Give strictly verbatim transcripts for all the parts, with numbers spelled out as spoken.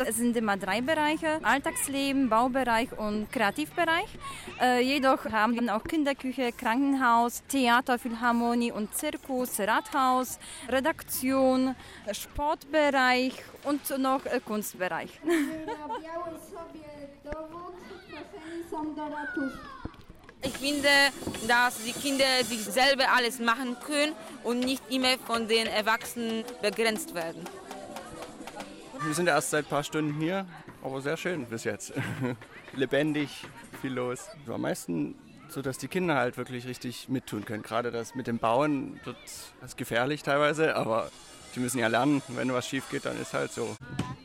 Es sind immer drei Bereiche, Alltagsleben, Baubereich und Kreativbereich. Äh, jedoch haben wir auch Kinderküche, Krankenhaus, Theater, Philharmonie und Zirkus, Rathaus, Redaktion, Sportbereich und noch äh, Kunstbereich. Ich finde, dass die Kinder sich selber alles machen können und nicht immer von den Erwachsenen begrenzt werden. Wir sind erst seit ein paar Stunden hier, aber sehr schön bis jetzt. Lebendig, viel los. Am meisten so, dass die Kinder halt wirklich richtig mittun können. Gerade das mit dem Bauen, das ist gefährlich teilweise, aber die müssen ja lernen. Wenn was schief geht, dann ist halt so.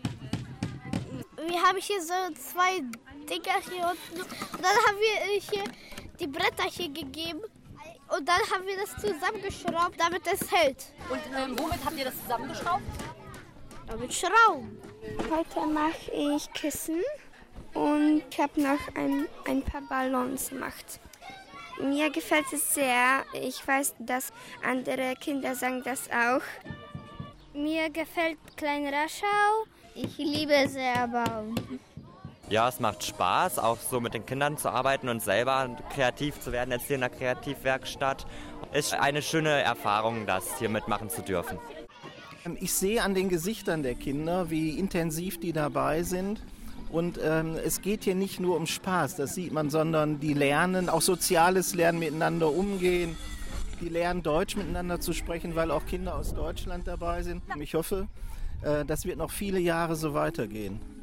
Wir haben hier so zwei Dinger hier unten und dann haben wir hier die Bretter hier gegeben und dann haben wir das zusammengeschraubt, damit es hält. Und ähm, womit habt ihr das zusammengeschraubt? Mit Schrauben. Heute mache ich Kissen und ich habe noch ein, ein paar Ballons gemacht. Mir gefällt es sehr. Ich weiß, dass andere Kinder sagen das auch. Mir gefällt Klein Raschau. Ich liebe sehr bauen. Ja, es macht Spaß, auch so mit den Kindern zu arbeiten und selber kreativ zu werden, jetzt hier in der Kreativwerkstatt. Ist eine schöne Erfahrung, das hier mitmachen zu dürfen. Ich sehe an den Gesichtern der Kinder, wie intensiv die dabei sind. Und ähm, es geht hier nicht nur um Spaß, das sieht man, sondern die lernen, auch soziales Lernen, miteinander umgehen. Die lernen Deutsch miteinander zu sprechen, weil auch Kinder aus Deutschland dabei sind. Ich hoffe, äh, das wird noch viele Jahre so weitergehen.